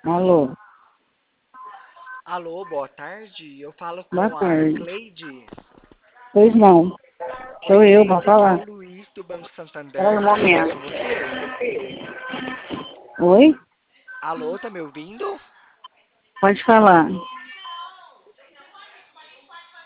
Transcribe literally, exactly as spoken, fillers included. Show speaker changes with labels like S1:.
S1: Alô,
S2: Alô, boa tarde. Eu falo
S1: boa
S2: com a
S1: tarde.
S2: Cleide.
S1: Pois não,
S2: Oi,
S1: sou eu, para
S2: Cleide, aqui é
S1: falar.
S2: o Luiz do Banco
S1: Espera
S2: Santander.
S1: um
S2: Tudo bem com
S1: momento.
S2: você?
S1: Oi?
S2: Alô, tá me ouvindo?
S1: Pode falar.